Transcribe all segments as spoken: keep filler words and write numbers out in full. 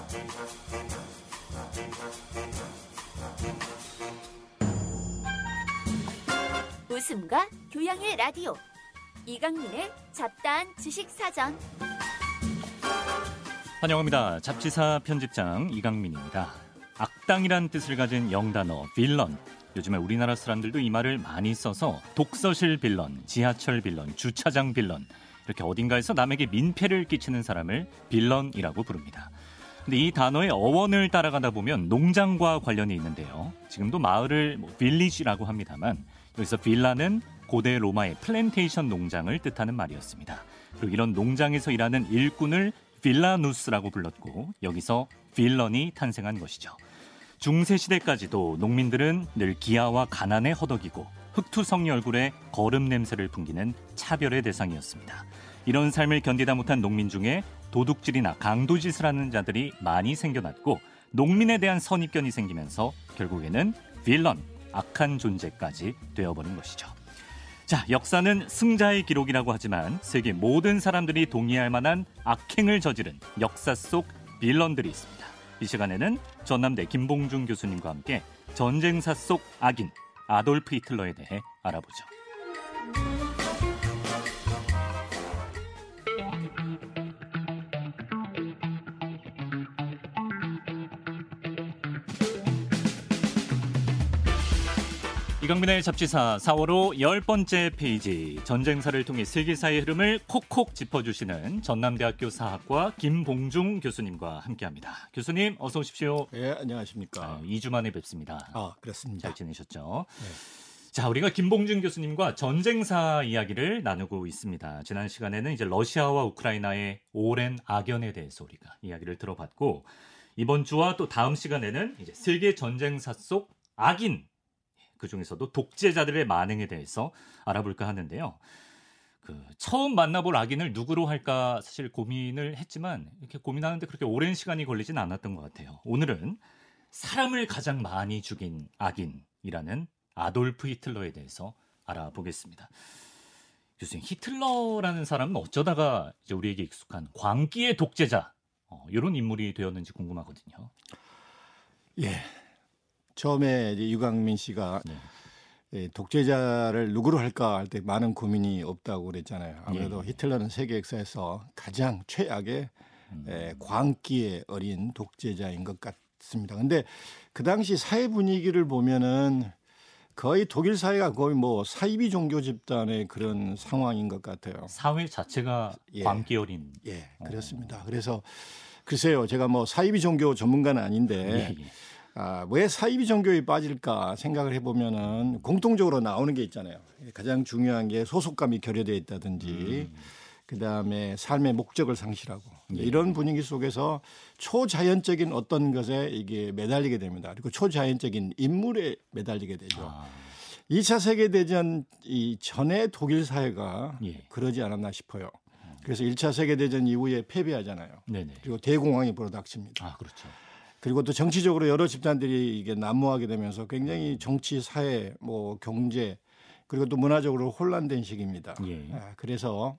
웃음과 교양의 라디오 이강민의 잡다한 지식사전. 환영합니다. 잡지사 편집장 이강민입니다. 악당이란 뜻을 가진 영단어 빌런. 요즘에 우리나라 사람들도 이 말을 많이 써서 독서실 빌런, 지하철 빌런, 주차장 빌런, 이렇게 어딘가에서 남에게 민폐를 끼치는 사람을 빌런이라고 부릅니다. 근데 이 단어의 어원을 따라가다 보면 농장과 관련이 있는데요. 지금도 마을을 뭐 빌리지라고 합니다만 여기서 빌라는 고대 로마의 플랜테이션 농장을 뜻하는 말이었습니다. 그리고 이런 농장에서 일하는 일꾼을 빌라누스라고 불렀고 여기서 빌런이 탄생한 것이죠. 중세시대까지도 농민들은 늘 기아와 가난에 허덕이고 흑투성이 얼굴에 거름 냄새를 풍기는 차별의 대상이었습니다. 이런 삶을 견디다 못한 농민 중에 도둑질이나 강도짓을 하는 자들이 많이 생겨났고 농민에 대한 선입견이 생기면서 결국에는 빌런, 악한 존재까지 되어버린 것이죠. 자, 역사는 승자의 기록이라고 하지만 세계 모든 사람들이 동의할 만한 악행을 저지른 역사 속 빌런들이 있습니다. 이 시간에는 전남대 김봉중 교수님과 함께 전쟁사 속 악인 아돌프 히틀러에 대해 알아보죠. 이강민의 잡지사 사월호 열 번째 페이지, 전쟁사를 통해 세계사의 흐름을 콕콕 짚어주시는 전남대학교 사학과 김봉중 교수님과 함께합니다. 교수님 어서 오십시오. 네, 안녕하십니까. 아, 이 주 만에 뵙습니다. 아, 그렇습니다. 잘 지내셨죠? 네. 자, 우리가 김봉중 교수님과 전쟁사 이야기를 나누고 있습니다. 지난 시간에는 이제 러시아와 우크라이나의 오랜 악연에 대해서 우리가 이야기를 들어봤고, 이번 주와 또 다음 시간에는 이제 세계 전쟁사 속 악인, 그중에서도 독재자들의 만행에 대해서 알아볼까 하는데요. 그 처음 만나볼 악인을 누구로 할까 사실 고민을 했지만 이렇게 고민하는데 그렇게 오랜 시간이 걸리진 않았던 것 같아요. 오늘은 사람을 가장 많이 죽인 악인이라는 아돌프 히틀러에 대해서 알아보겠습니다. 교수님, 히틀러라는 사람은 어쩌다가 이제 우리에게 익숙한 광기의 독재자, 어, 이런 인물이 되었는지 궁금하거든요. 예. 처음에 이제 유강민 씨가 네. 예, 독재자를 누구로 할까 할 때 많은 고민이 없다고 그랬잖아요. 아무래도 예. 히틀러는 세계 역사에서 가장 최악의 음. 예, 광기에 어린 독재자인 것 같습니다. 근데 그 당시 사회 분위기를 보면은 거의 독일 사회가 거의 뭐 사이비 종교 집단의 그런 상황인 것 같아요. 사회 자체가 예. 광기 어린. 예, 그렇습니다. 그래서 글쎄요, 제가 뭐 사이비 종교 전문가는 아닌데 예, 예. 아, 왜 사이비 종교에 빠질까 생각을 해보면은 공통적으로 나오는 게 있잖아요. 가장 중요한 게 소속감이 결여되어 있다든지, 음. 그 다음에 삶의 목적을 상실하고 예. 이런 분위기 속에서 초자연적인 어떤 것에 이게 매달리게 됩니다. 그리고 초자연적인 인물에 매달리게 되죠. 아. 이 차 세계대전 이 전에 독일 사회가 예. 그러지 않았나 싶어요. 그래서 일 차 세계대전 이후에 패배하잖아요. 네네. 그리고 대공황이 불어닥칩니다. 아, 그렇죠. 그리고 또 정치적으로 여러 집단들이 이게 난무하게 되면서 굉장히 정치, 사회, 뭐 경제 그리고 또 문화적으로 혼란된 시기입니다. 예. 그래서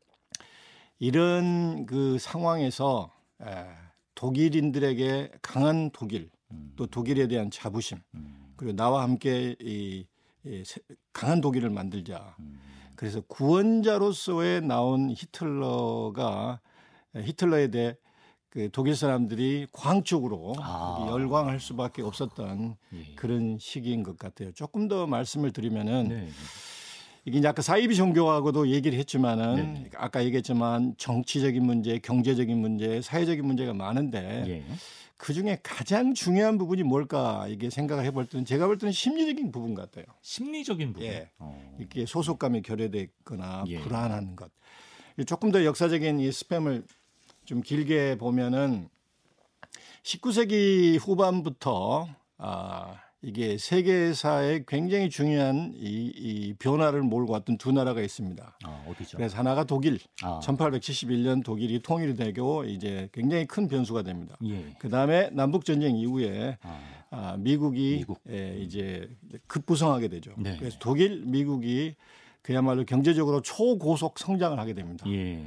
이런 그 상황에서 독일인들에게 강한 독일, 또 독일에 대한 자부심, 그리고 나와 함께 이 강한 독일을 만들자. 그래서 구원자로서의 나온 히틀러가 히틀러에 대해 그 독일 사람들이 광적으로 아. 열광할 수밖에 없었던 예. 그런 시기인 것 같아요. 조금 더 말씀을 드리면은 네. 이게 이제 아까 사이비 종교하고도 얘기를 했지만은 네. 아까 얘기했지만 정치적인 문제, 경제적인 문제, 사회적인 문제가 많은데 예. 그 중에 가장 중요한 부분이 뭘까 이게 생각을 해볼 때는 제가 볼 때는 심리적인 부분 같아요. 심리적인 부분. 예. 어. 이렇게 소속감이 결여돼 있거나 예. 불안한 것. 조금 더 역사적인 이 스팸을 좀 길게 보면은 십구 세기 후반부터 아, 이게 세계사에 굉장히 중요한 이, 이 변화를 몰고 왔던 두 나라가 있습니다. 아, 어디죠? 그래서 하나가 독일. 아. 천팔백칠십일 년 독일이 통일이 되고 이제 굉장히 큰 변수가 됩니다. 예. 그다음에 남북 전쟁 이후에 아. 아, 미국이 미국. 예, 이제 급부상하게 되죠. 네. 그래서 독일, 미국이 그야말로 경제적으로 초고속 성장을 하게 됩니다. 예.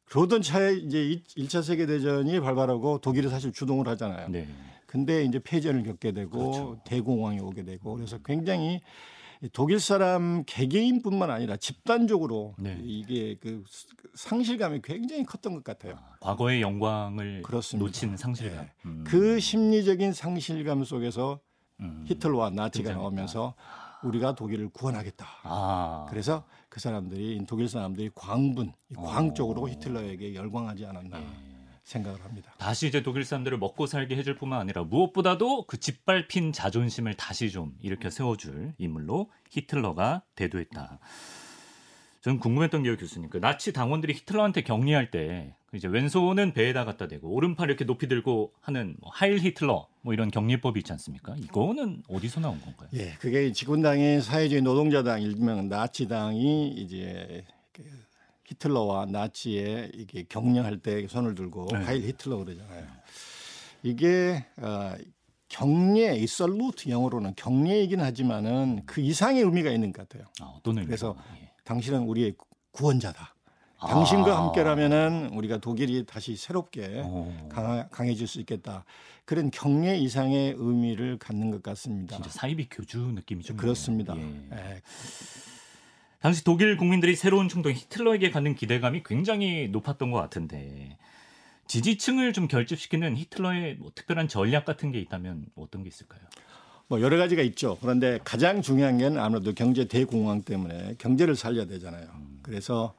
그러던 차에 이제 일 차 세계 대전이 발발하고 독일이 사실 주동을 하잖아요. 네. 근데 이제 패전을 겪게 되고 그렇죠. 대공황이 오게 되고 그래서 굉장히 독일 사람 개개인뿐만 아니라 집단적으로 네. 이게 그 상실감이 굉장히 컸던 것 같아요. 아, 과거의 영광을 그렇습니다. 놓친 상실감. 네. 음. 그 심리적인 상실감 속에서 음. 히틀러와 나치가 나오면서 우리가 독일을 구원하겠다. 아. 그래서 그 사람들이 독일 사람들이 광분, 광 쪽으로 히틀러에게 열광하지 않았나 네. 생각을 합니다. 다시 이제 독일 사람들을 먹고 살게 해줄 뿐만 아니라 무엇보다도 그 짓밟힌 자존심을 다시 좀 일으켜 세워줄 인물로 히틀러가 대두했다. 저는 궁금했던 게 교수님, 그 나치 당원들이 히틀러한테 격리할 때 이제 왼손은 배에다 갖다 대고 오른팔 이렇게 높이 들고 하는 뭐 하일 히틀러 뭐 이런 격리법이 있지 않습니까? 이거는 어디서 나온 건가요? 예, 그게 집권당인 사회주의 노동자당 일명 나치당이 이제 히틀러와 나치에 이게 격려할 때 손을 들고 네. 하일 히틀러 그러잖아요. 이게 어, 격려, 이 살루트 영어로는 격려이긴 하지만은 그 이상의 의미가 있는 것 같아요. 아, 어떤 의미가? 그래서 예. 당신은 우리의 구원자다. 아. 당신과 함께라면은 우리가 독일이 다시 새롭게 강하, 강해질 수 있겠다. 그런 격려 이상의 의미를 갖는 것 같습니다. 진짜 사이비 교주 느낌이 좀 그렇습니다. 예. 예. 당시 독일 국민들이 새로운 총독 히틀러에게 갖는 기대감이 굉장히 높았던 것 같은데 지지층을 좀 결집시키는 히틀러의 뭐 특별한 전략 같은 게 있다면 어떤 게 있을까요? 뭐 여러 가지가 있죠. 그런데 가장 중요한 게 아무래도 경제 대공황 때문에 경제를 살려야 되잖아요. 음. 그래서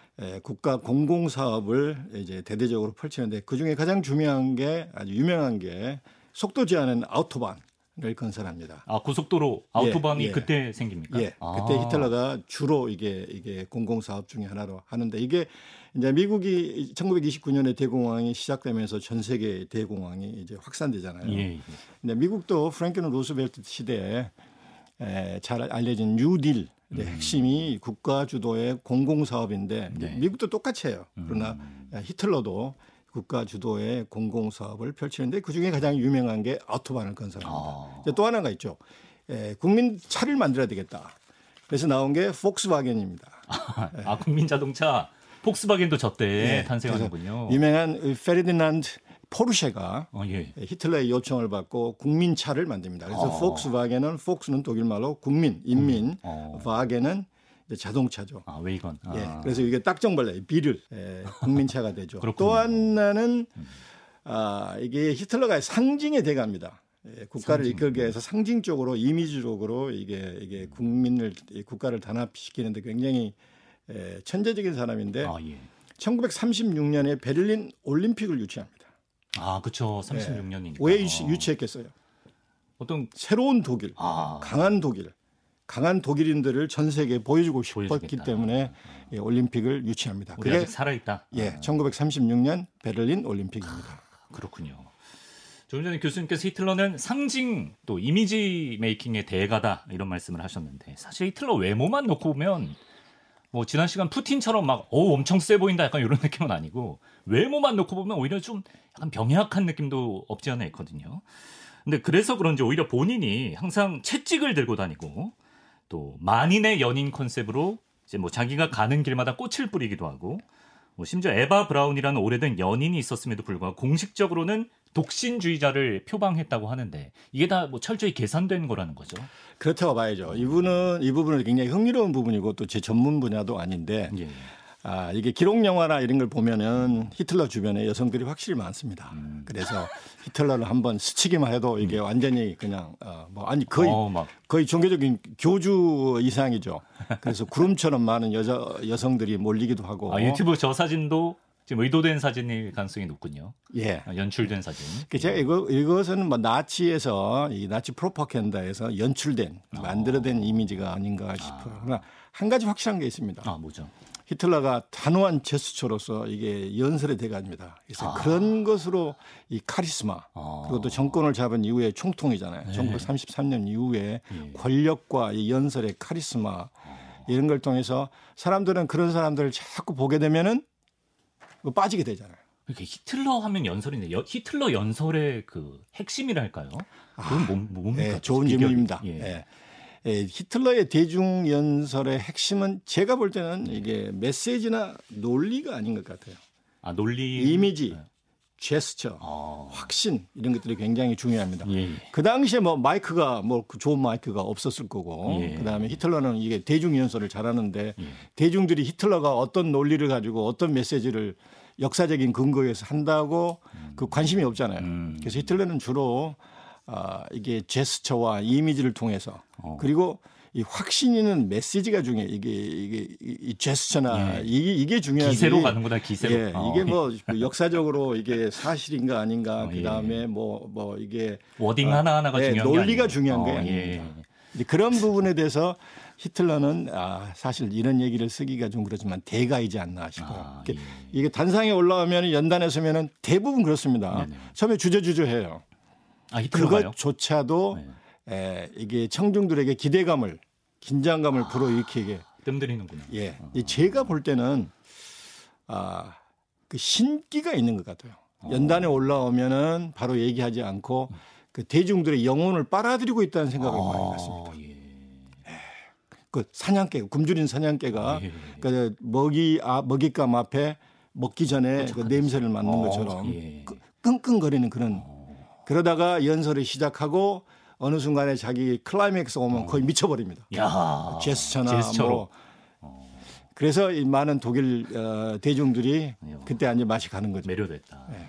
국가 공공사업을 이제 대대적으로 펼치는데 그중에 가장 중요한 게 아주 유명한 게 속도 제한은 아우토반. 를 건설합니다. 아, 고속도로 아우토반이 예, 예. 그때 생깁니까? 예, 아. 그때 히틀러가 주로 이게 이게 공공사업 중에 하나로 하는데 이게 이제 미국이 천구백이십구 년에 대공황이 시작되면서 전 세계 대공황이 이제 확산되잖아요. 예, 예. 근데 미국도 프랭클린 루스벨트 시대에 에, 잘 알려진 뉴딜 음. 핵심이 국가 주도의 공공사업인데 네. 미국도 똑같이 해요. 그러나 음. 히틀러도 국가 주도의 공공사업을 펼치는데 그중에 가장 유명한 게 아우토반을 건설합니다. 아. 또 하나가 있죠. 에, 국민 차를 만들어야 되겠다. 그래서 나온 게 폭스바겐입니다. 아, 아 국민 자동차 폭스바겐도 저때 네, 탄생하는군요. 유명한 페르디난드 포르쉐가 어, 예. 히틀러의 요청을 받고 국민차를 만듭니다. 그래서 어. 폭스바겐은 폭스는 독일말로 국민, 인민, 어. 바겐은 자동차죠. 아, 웨이건. 아. 예, 그래서 이게 딱 정발라요. 비를 예, 국민차가 되죠. 또 하나는 아, 이게 히틀러가 상징의 대가입니다. 예, 국가를 상징. 이끌기 위해서 상징적으로 이미지적으로 이게 이게 국민을 국가를 단합시키는데 굉장히 예, 천재적인 사람인데 아, 예. 천구백삼십육 년에 베를린 올림픽을 유치합니다. 아, 그렇죠. 삼십육 년이니까. 예, 왜 유치, 유치했겠어요? 어떤 새로운 독일, 아. 강한 독일. 강한 독일인들을 전 세계에 보여주고 싶었기 보여주겠다. 때문에 예, 올림픽을 유치합니다. 우리 아직 살아있다. 예, 아. 천구백삼십육 년 베를린 올림픽입니다. 아, 그렇군요. 조금 전에 교수님께서 히틀러는 상징 또 이미지 메이킹의 대가다 이런 말씀을 하셨는데 사실 히틀러 외모만 놓고 보면 뭐 지난 시간 푸틴처럼 막 오, 엄청 세 보인다 약간 이런 느낌은 아니고 외모만 놓고 보면 오히려 좀 약간 병약한 느낌도 없지 않아 있거든요. 근데 그래서 그런지 오히려 본인이 항상 채찍을 들고 다니고 또 만인의 연인 컨셉으로 이제 뭐 자기가 가는 길마다 꽃을 뿌리기도 하고 뭐 심지어 에바 브라운이라는 오래된 연인이 있었음에도 불구하고 공식적으로는 독신주의자를 표방했다고 하는데 이게 다 뭐 철저히 계산된 거라는 거죠. 그렇다고 봐야죠. 이분은 이 부분은 굉장히 흥미로운 부분이고 또 제 전문 분야도 아닌데 예. 아, 이게 기록 영화나 이런 걸 보면은 히틀러 주변에 여성들이 확실히 많습니다. 음. 그래서 히틀러를 한번 스치기만 해도 이게 음. 완전히 그냥 어, 뭐 아니 거의 어, 막. 거의 종교적인 교주 이상이죠. 그래서 구름처럼 많은 여자 여성들이 몰리기도 하고. 아, 유튜브 저 사진도 지금 의도된 사진일 가능성이 높군요. 예, 아, 연출된 사진. 제가 이거 이것은 뭐 나치에서 이 나치 프로파간다에서 연출된 만들어낸 어. 이미지가 아닌가 싶어요. 그러나 한 가지 확실한 게 있습니다. 아, 뭐죠? 히틀러가 단호한 제스처로서 이게 연설의 대가입니다. 그래서 아. 그런 것으로 이 카리스마 아. 그리고 또 정권을 잡은 이후에 총통이잖아요. 네. 천구백삼십삼 년 이후에 네. 권력과 이 연설의 카리스마 아. 이런 걸 통해서 사람들은 그런 사람들을 자꾸 보게 되면은 빠지게 되잖아요. 그러니까 히틀러 하면 연설인데 여, 히틀러 연설의 그 핵심이랄까요? 그건 아. 뭐, 뭡니까? 네, 좋은 질문입니다. 예. 네. 예, 히틀러의 대중 연설의 핵심은 제가 볼 때는 이게 메시지나 논리가 아닌 것 같아요. 아, 논리, 이미지, 네. 제스처, 어. 확신 이런 것들이 굉장히 중요합니다. 예. 그 당시에 뭐 마이크가 뭐 좋은 마이크가 없었을 거고, 예. 그다음에 히틀러는 이게 대중 연설을 잘하는데 예. 대중들이 히틀러가 어떤 논리를 가지고 어떤 메시지를 역사적인 근거에서 한다고 음. 그 관심이 없잖아요. 음. 그래서 히틀러는 주로 아, 이게 제스처와 이미지를 통해서 어. 그리고 이 확신 있는 메시지가 중요해. 이게 이게 이 제스처나 예. 이게 이게 중요하지. 기세로 가는구나. 기세로. 예, 어. 이게 뭐 역사적으로 이게 사실인가 아닌가. 어, 그다음에 뭐뭐 예. 뭐 이게 워딩 어, 하나 하나가 예, 중요한 논리가 게 중요한 어, 게 아닙니다. 예. 그런 부분에 대해서 히틀러는 아, 사실 이런 얘기를 쓰기가 좀 그렇지만 대가이지 않나 싶어요. 아, 예. 예. 이게 단상에 올라오면 연단에 서면은 대부분 그렇습니다. 네네. 처음에 주저주저해요. 아, 히틀러가요? 그것조차도 네. 에, 이게 청중들에게 기대감을 긴장감을 아, 불어일으키게 뜸들이는구나. 예, 어. 제가 볼 때는 아, 그 신기가 있는 것 같아요. 어. 연단에 올라오면은 바로 얘기하지 않고 그 대중들의 영혼을 빨아들이고 있다는 생각을 어. 많이 갖습니다. 예. 그 사냥개, 굶주린 사냥개가 예. 그 먹이 아, 먹잇감 앞에 먹기 전에 그 냄새를 맡는 어. 것처럼 예. 끙끙거리는 그런. 어. 그러다가 연설을 시작하고. 어느 순간에 자기 클라이맥스 오면 어. 거의 미쳐버립니다. 야, 제스처나 제스처로. 뭐. 그래서 이 많은 독일 어, 대중들이 그때 이제 맛이 가는 거죠. 매료됐다. 네.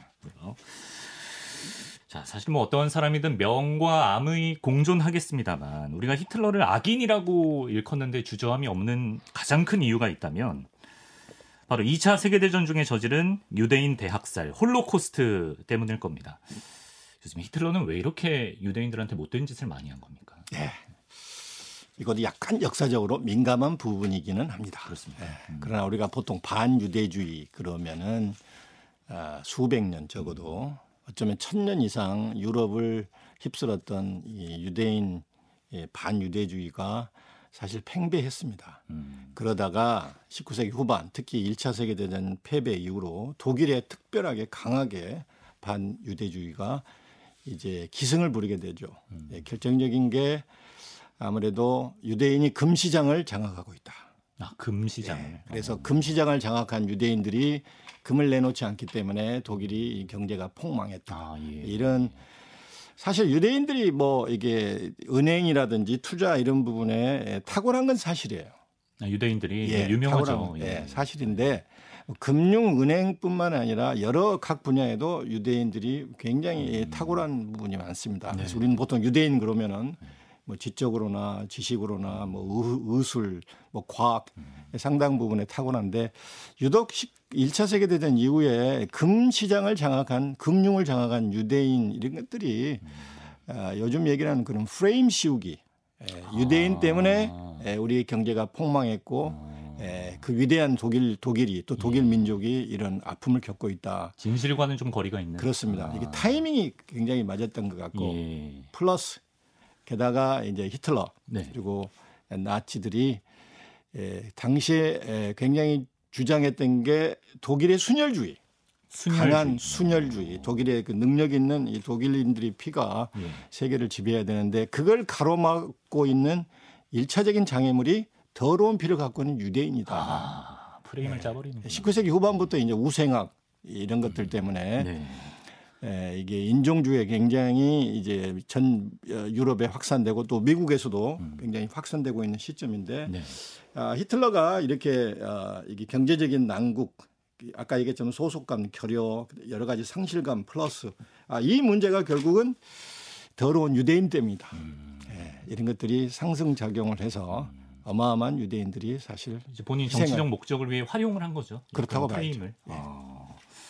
자, 사실 뭐 어떤 사람이든 명과 암의 공존하겠습니다만 우리가 히틀러를 악인이라고 일컫는데 주저함이 없는 가장 큰 이유가 있다면 바로 이 차 세계대전 중에 저지른 유대인 대학살, 홀로코스트 때문일 겁니다. 요즘 히틀러는 왜 이렇게 유대인들한테 못된 짓을 많이 한 겁니까? 네. 이것도 약간 역사적으로 민감한 부분이기는 합니다. 그렇습니다. 네. 음. 그러나 우리가 보통 반유대주의 그러면은 아, 수백 년 적어도 어쩌면 천 년 이상 유럽을 휩쓸었던 이 유대인 반유대주의가 사실 팽배했습니다. 음. 그러다가 십구 세기 후반 특히 일 차 세계대전 패배 이후로 독일에 특별하게 강하게 반유대주의가 이제 기승을 부리게 되죠. 음. 예, 결정적인 게 아무래도 유대인이 금시장을 장악하고 있다. 아, 금시장을. 예, 그래서 어. 금시장을 장악한 유대인들이 금을 내놓지 않기 때문에 독일이 경제가 폭망했다. 아, 예. 이런 사실 유대인들이 뭐 이게 은행이라든지 투자 이런 부분에 탁월한 건 사실이에요. 아, 유대인들이 예, 유명하죠. 예. 예, 사실인데 금융 은행뿐만 아니라 여러 각 분야에도 유대인들이 굉장히 음. 탁월한 부분이 많습니다. 네. 그래서 우리는 보통 유대인 그러면은 뭐 지적으로나 지식으로나 뭐 의술, 뭐 과학 음. 상당 부분에 탁월한데 유독 일 차 세계대전 이후에 금 시장을 장악한 금융을 장악한 유대인 이런 것들이 음. 아, 요즘 얘기하는 그런 프레임 씌우기 예, 유대인 아. 때문에 예, 우리 경제가 폭망했고 아. 예, 그 위대한 독일 독일이 또 독일 예. 민족이 이런 아픔을 겪고 있다. 진실과는 좀 거리가 있는. 그렇습니다. 아. 이게 타이밍이 굉장히 맞았던 것 같고 예. 플러스 게다가 이제 히틀러 네. 그리고 나치들이 예, 당시에 예, 굉장히 주장했던 게 독일의 순혈주의, 순혈주의. 강한 순혈주의, 독일의 그 능력 있는 이 독일인들이 피가 예. 세계를 지배해야 되는데 그걸 가로막고 있는 일차적인 장애물이 더러운 피를 갖고 있는 유대인이다. 아, 프레임을 네. 짜버리는. 십구 세기 후반부터 이제 우생학 이런 것들 때문에 네. 에, 이게 인종주의에 굉장히 이제 전 유럽에 확산되고 또 미국에서도 음. 굉장히 확산되고 있는 시점인데 네. 아, 히틀러가 이렇게 아, 이게 경제적인 난국, 아까 얘기했지만 소속감, 결여, 여러 가지 상실감 플러스 아, 이 문제가 결국은 더러운 유대인 때문이다. 음. 예, 이런 것들이 상승작용을 해서 음. 어마어마한 유대인들이 사실 이제 본인 정치적 희생을. 목적을 위해 활용을 한 거죠. 그렇다고 봐야죠. 예. 아.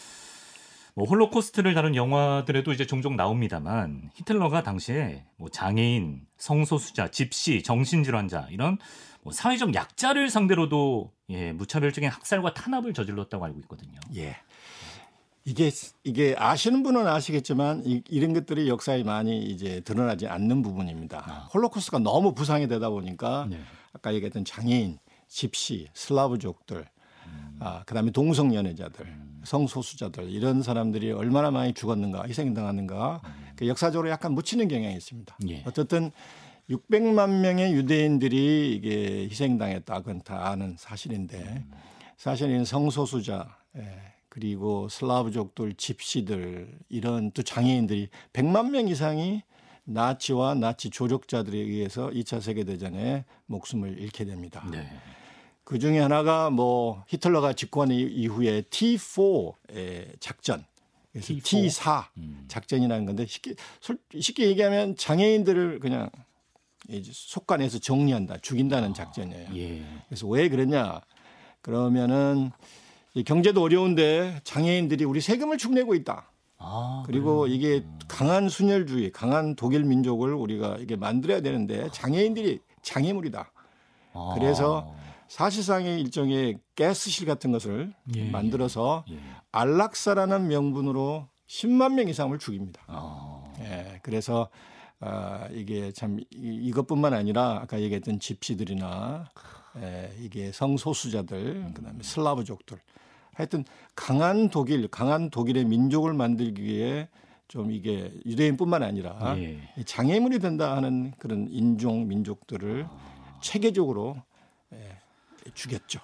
뭐 홀로코스트를 다룬 영화들에도 이제 종종 나옵니다만 히틀러가 당시에 뭐 장애인, 성소수자, 집시, 정신질환자 이런 뭐 사회적 약자를 상대로도 예, 무차별적인 학살과 탄압을 저질렀다고 알고 있거든요. 예. 이게 이게 아시는 분은 아시겠지만 이, 이런 것들이 역사에 많이 이제 드러나지 않는 부분입니다. 아. 홀로코스트가 너무 부상이 되다 보니까 네. 아까 얘기했던 장애인, 집시, 슬라브족들, 음. 아, 그다음에 동성연애자들, 음. 성소수자들 이런 사람들이 얼마나 많이 죽었는가, 희생당하는가 음. 그 역사적으로 약간 묻히는 경향이 있습니다. 예. 어쨌든 육백만 명의 유대인들이 이게 희생당했다. 그건 다 아는 사실인데 음. 사실은 성소수자, 예, 그리고 슬라브족들, 집시들 이런 또 장애인들이 백만 명 이상이 나치와 나치 조력자들에 의해서 이 차 세계대전에 목숨을 잃게 됩니다. 네. 그 중에 하나가 뭐 히틀러가 집권 이후에 티 포의 작전, 그래서 티 포? 티 사 음. 작전이라는 건데 쉽게 쉽게 얘기하면 장애인들을 그냥 속간에서 정리한다, 죽인다는 아, 작전이에요. 예. 그래서 왜 그러냐? 그러면은 경제도 어려운데 장애인들이 우리 세금을 축내고 있다. 아, 그리고 그래요? 이게 음. 강한 순혈주의, 강한 독일 민족을 우리가 이게 만들어야 되는데 장애인들이 장애물이다. 아. 그래서 사실상의 일종의 가스실 같은 것을 예, 만들어서 예. 안락사라는 명분으로 십만 명 이상을 죽입니다. 아. 예, 그래서 아, 이게 참 이, 이것뿐만 아니라 아까 얘기했던 집시들이나 예, 이게 성소수자들, 그다음에 슬라브족들, 하여튼 강한 독일, 강한 독일의 민족을 만들기 위해 좀 이게 유대인뿐만 아니라 예. 장애물이 된다 하는 그런 인종 민족들을 체계적으로 예, 죽였죠.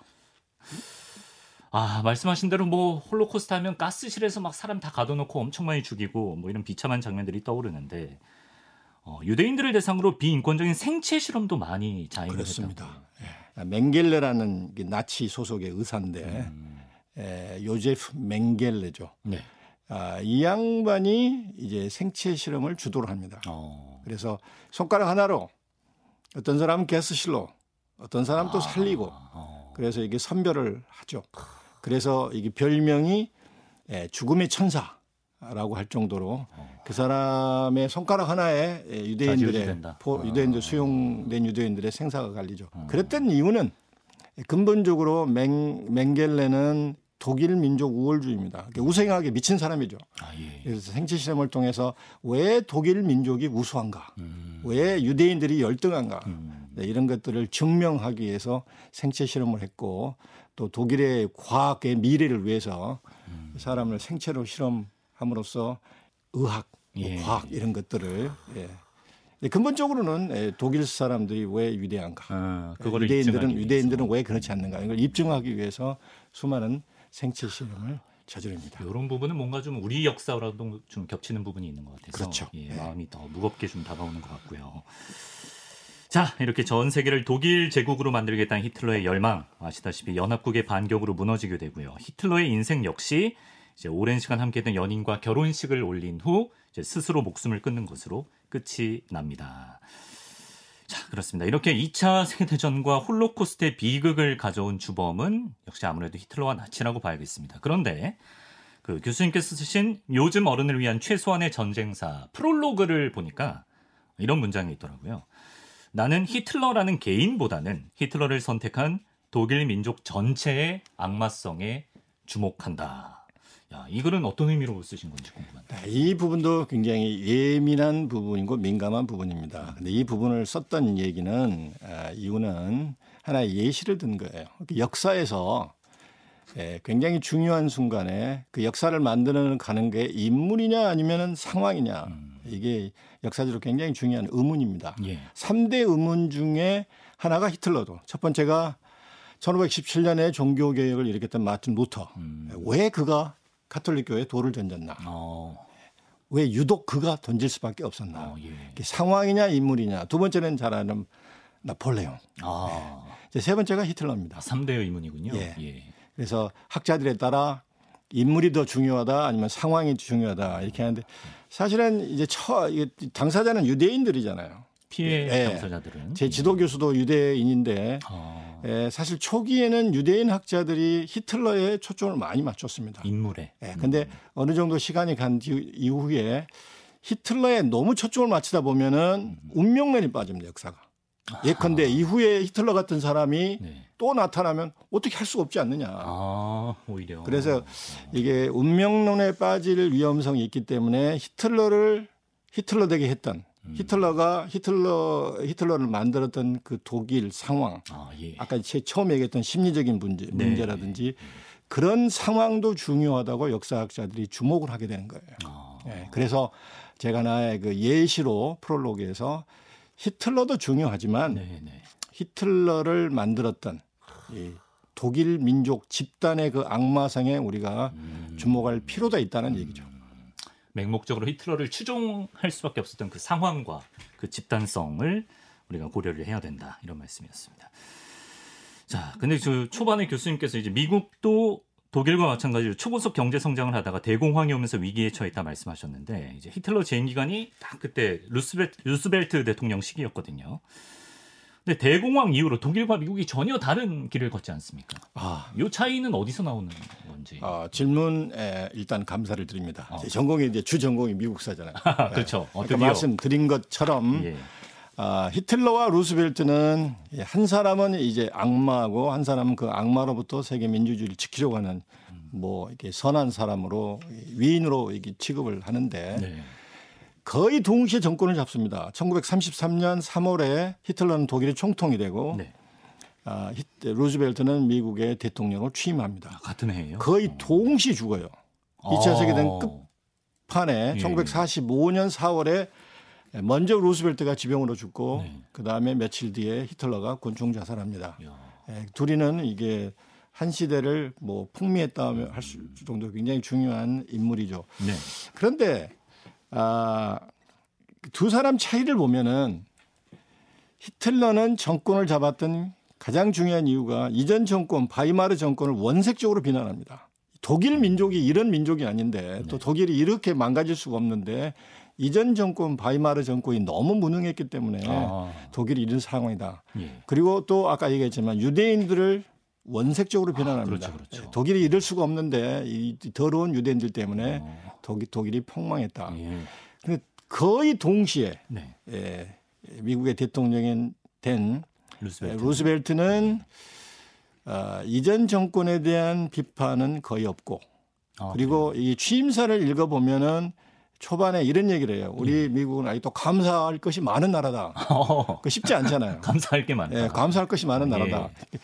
아, 말씀하신 대로 뭐 홀로코스트 하면 가스실에서 막 사람 다 가둬놓고 엄청 많이 죽이고 뭐 이런 비참한 장면들이 떠오르는데 어, 유대인들을 대상으로 비인권적인 생체 실험도 많이 자행을 그렇습니다. 했다고요. 예. 맹겔레라는 나치 소속의 의사인데 음. 예, 요제프 맹겔레죠. 네. 아, 이 양반이 이제 생체 실험을 주도를 합니다. 어. 그래서 손가락 하나로 어떤 사람은 가스실로, 어떤 사람 또 살리고, 어. 그래서 이게 선별을 하죠. 그래서 이게 별명이 예, 죽음의 천사라고 할 정도로 그 사람의 손가락 하나에 예, 유대인들의 좌지우지된다. 포, 유대인들 수용된 유대인들의 생사가 갈리죠. 음. 그랬던 이유는 근본적으로 맹, 맹겔레는 독일 민족 우월주의입니다. 우생하게 미친 사람이죠. 아, 예. 그래서 생체 실험을 통해서 왜 독일 민족이 우수한가, 음. 왜 유대인들이 열등한가, 음. 네, 이런 것들을 증명하기 위해서 생체 실험을 했고 또 독일의 과학의 미래를 위해서 음. 사람을 생체로 실험함으로써 의학, 뭐 예. 과학 이런 것들을 예. 근본적으로는 예, 독일 사람들이 왜 위대한가, 어, 그거를 유대인들은 입증하기 유대인들은 위해서. 왜 그렇지 않는가 이걸 입증하기 위해서 수많은 생체 실험을 저지릅니다. 이런 부분은 뭔가 좀 우리 역사와도 좀 겹치는 부분이 있는 것 같아서 그렇죠. 예, 네. 마음이 더 무겁게 좀 다가오는 것 같고요. 자, 이렇게 전 세계를 독일 제국으로 만들겠다는 히틀러의 열망, 아시다시피 연합국의 반격으로 무너지게 되고요. 히틀러의 인생 역시 이제 오랜 시간 함께했던 연인과 결혼식을 올린 후 이제 스스로 목숨을 끊는 것으로 끝이 납니다. 자, 그렇습니다. 이렇게 이 차 세계대전과 홀로코스트의 비극을 가져온 주범은 역시 아무래도 히틀러와 나치라고 봐야겠습니다. 그런데 그 교수님께서 쓰신 요즘 어른을 위한 최소한의 전쟁사 프롤로그를 보니까 이런 문장이 있더라고요. 나는 히틀러라는 개인보다는 히틀러를 선택한 독일 민족 전체의 악마성에 주목한다. 야, 이 글은 어떤 의미로 쓰신 건지 궁금합니다. 이 부분도 굉장히 예민한 부분이고 민감한 부분입니다. 근데 이 부분을 썼던 얘기는 아, 이유는 하나의 예시를 든 거예요. 역사에서 굉장히 중요한 순간에 그 역사를 만드는 가는 게 인물이냐 아니면 상황이냐 이게 역사적으로 굉장히 중요한 의문입니다. 예. 삼 대 의문 중에 하나가 히틀러도. 첫 번째가 천오백십칠 년에 종교개혁을 일으켰던 마틴 루터. 음. 왜 그가 가톨릭교회에 돌을 던졌나? 어. 왜 유독 그가 던질 수밖에 없었나? 어, 예. 이게 상황이냐 인물이냐. 두 번째는 잘 아는 나폴레옹. 아. 이제 세 번째가 히틀러입니다. 삼 대 의문이군요. 예. 예. 그래서 학자들에 따라 인물이 더 중요하다 아니면 상황이 중요하다 이렇게 하는데 사실은 이제 처 당사자는 유대인들이잖아요. 피해 예. 당사자들은 제 지도 교수도 유대인인데 아. 예, 사실 초기에는 유대인 학자들이 히틀러에 초점을 많이 맞췄습니다. 인물에. 예, 근데 어느 정도 시간이 간 뒤, 이후에 히틀러에 너무 초점을 맞추다 보면은 운명론이 빠집니다, 역사가. 예컨대 이후에 히틀러 같은 사람이 네. 또 나타나면 어떻게 할 수가 없지 않느냐. 아, 오히려. 그래서 이게 운명론에 빠질 위험성이 있기 때문에 히틀러를 히틀러 되게 했던 음. 히틀러가 히틀러 히틀러를 만들었던 그 독일 상황, 아, 예. 아까 제 처음 얘기했던 심리적인 문제, 네. 문제라든지 그런 상황도 중요하다고 역사학자들이 주목을 하게 되는 거예요. 아. 예, 그래서 제가 나의 그 예시로 프롤로그에서 히틀러도 중요하지만 네, 네. 히틀러를 만들었던 이 독일 민족 집단의 그 악마성에 우리가 음. 주목할 필요가 있다는 얘기죠. 맹목적으로 히틀러를 추종할 수밖에 없었던 그 상황과 그 집단성을 우리가 고려를 해야 된다 이런 말씀이었습니다. 자, 근데 저 초반에 교수님께서 이제 미국도 독일과 마찬가지로 초고속 경제 성장을 하다가 대공황이 오면서 위기에 처했다 말씀하셨는데 이제 히틀러 재임 기간이 딱 그때 루스벨트, 루스벨트 대통령 시기였거든요. 근데 대공황 이후로 독일과 미국이 전혀 다른 길을 걷지 않습니까? 아, 이 차이는 어디서 나오는 건지. 아, 질문에 일단 감사를 드립니다. 어. 제 전공이 이제 주 전공이 미국사잖아요. 그렇죠. 네. 아까 말씀드린 것처럼 예. 아, 히틀러와 루스벨트는 한 사람은 이제 악마고 한 사람은 그 악마로부터 세계 민주주의를 지키려고 하는 뭐 이렇게 선한 사람으로 위인으로 이게 취급을 하는데 네. 거의 동시에 정권을 잡습니다. 천구백삼십삼 년 삼월에 히틀러는 독일의 총통이 되고 네. 아, 히, 루스벨트는 미국의 대통령을 취임합니다. 아, 같은 해예요? 거의 동시에 죽어요. 어. 이 차 세계대전 끝판에 예. 천구백사십오 년 사월에 먼저 루스벨트가 지병으로 죽고 네. 그다음에 며칠 뒤에 히틀러가 곤충 자살합니다. 야. 예, 둘이는 이게 한 시대를 뭐 풍미했다 할 수 정도 굉장히 중요한 인물이죠. 네. 그런데 아, 두 사람 차이를 보면은 히틀러는 정권을 잡았던 가장 중요한 이유가 이전 정권 바이마르 정권을 원색적으로 비난합니다. 독일 민족이 이런 민족이 아닌데 또 네. 독일이 이렇게 망가질 수가 없는데 이전 정권 바이마르 정권이 너무 무능했기 때문에 아. 독일이 이런 상황이다. 예. 그리고 또 아까 얘기했지만 유대인들을 원색적으로 비난합니다. 아, 그렇죠, 그렇죠. 독일이 이럴 수가 없는데 이 더러운 유대인들 때문에 어. 독일, 독일이 폭망했다. 예. 근데 거의 동시에 네. 예, 미국의 대통령이 된 루스벨트. 루스벨트는 어, 이전 정권에 대한 비판은 거의 없고 아, 그리고 이 취임사를 읽어보면은 초반에 이런 얘기를 해요. 우리 음. 미국은 아직도 감사할 것이 많은 나라다. 그 쉽지 않잖아요. 감사할 게 많다. 예, 감사할 것이 많은 예. 나라다.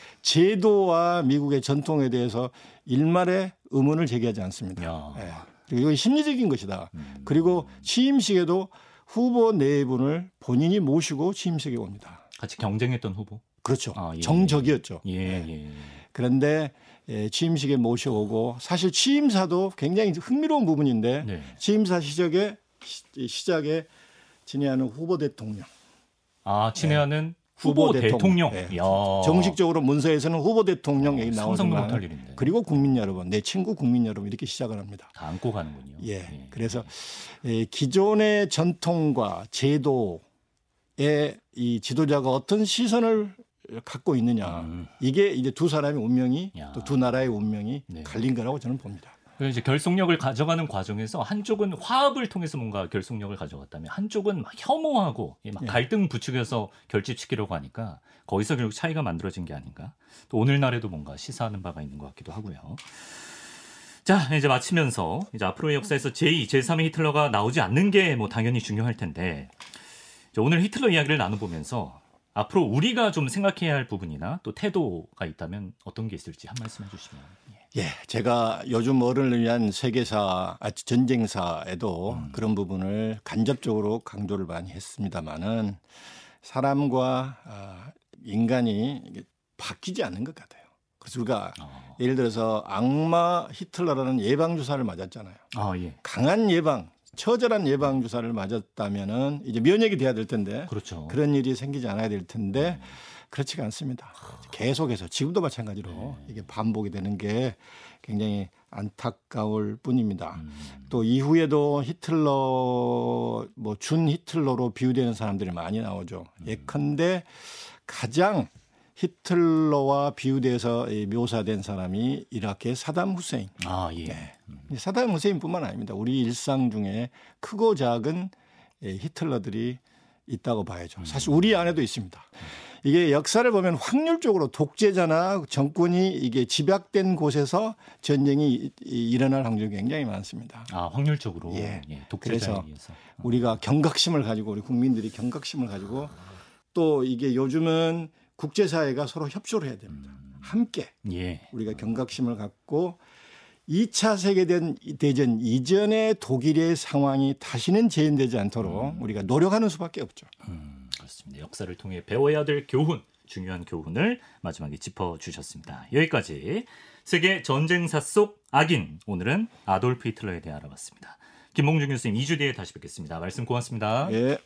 제도와 미국의 전통에 대해서 일말의 의문을 제기하지 않습니다. 예. 그리고 이건 심리적인 것이다. 음. 그리고 취임식에도 후보 네 분을 본인이 모시고 취임식에 옵니다. 같이 경쟁했던 후보? 그렇죠. 아, 예. 정적이었죠. 예, 예. 그런데 예, 취임식에 모셔오고 사실 취임사도 굉장히 흥미로운 부분인데 네. 취임사 시작에 시작에 친애하는 후보 대통령. 아, 친애하는 네. 후보, 후보 대통령. 대통령. 네. 정식적으로 문서에서는 후보 대통령 얘기 나오는 상상도 못할 일인데. 그리고 국민 여러분, 내 친구 국민 여러분 이렇게 시작을 합니다. 다 안고 가는군요. 예. 예. 그래서 예, 기존의 전통과 제도의 이 지도자가 어떤 시선을 갖고 있느냐. 음. 이게 이제 두 사람의 운명이 야. 또 두 나라의 운명이 네. 갈린 거라고 저는 봅니다. 그래서 이제 결속력을 가져가는 과정에서 한쪽은 화합을 통해서 뭔가 결속력을 가져갔다면 한쪽은 막 혐오하고 막 예. 갈등 부추겨서 결집시키려고 하니까 거기서 결국 차이가 만들어진 게 아닌가. 또 오늘날에도 뭔가 시사하는 바가 있는 것 같기도 하고요. 자, 이제 마치면서 이제 앞으로의 역사에서 제이, 제삼의 히틀러가 나오지 않는 게 뭐 당연히 중요할 텐데 오늘 히틀러 이야기를 나눠보면서 앞으로 우리가 좀 생각해야 할 부분이나 또 태도가 있다면 어떤 게 있을지 한 말씀 해주시면. 예, 제가 요즘 어른을 위한 세계사, 아, 전쟁사에도 음. 그런 부분을 간접적으로 강조를 많이 했습니다마는 사람과 아, 인간이 바뀌지 않는 것 같아요. 그래서 우리가 어. 예를 들어서 악마 히틀러라는 예방주사를 맞았잖아요. 아, 예. 강한 예방. 처절한 예방 주사를 맞았다면은 이제 면역이 돼야 될 텐데 그렇죠. 그런 일이 생기지 않아야 될 텐데 그렇지가 않습니다. 계속해서 지금도 마찬가지로 네. 이게 반복이 되는 게 굉장히 안타까울 뿐입니다. 음. 또 이후에도 히틀러 뭐 준 히틀러로 비유되는 사람들이 많이 나오죠. 음. 예컨대 가장 히틀러와 비유돼서 묘사된 사람이 이라크의 사담 후세인. 아, 예. 네. 사담 후세인뿐만 아닙니다. 우리 일상 중에 크고 작은 히틀러들이 있다고 봐야죠. 사실 우리 안에도 있습니다. 이게 역사를 보면 확률적으로 독재자나 정권이 이게 집약된 곳에서 전쟁이 일어날 확률이 굉장히 많습니다. 아, 확률적으로. 예. 예. 독재자에 그래서 의해서. 우리가 경각심을 가지고 우리 국민들이 경각심을 가지고 또 이게 요즘은 국제사회가 서로 협조를 해야 됩니다. 함께 예. 우리가 경각심을 갖고 이 차 세계대전 이전의 독일의 상황이 다시는 재현되지 않도록 음. 우리가 노력하는 수밖에 없죠. 음, 그렇습니다. 역사를 통해 배워야 될 교훈 중요한 교훈을 마지막에 짚어주셨습니다. 여기까지 세계 전쟁사 속 악인, 오늘은 아돌프 히틀러에 대해 알아봤습니다. 김봉준 교수님 이 주 뒤에 다시 뵙겠습니다. 말씀 고맙습니다. 예.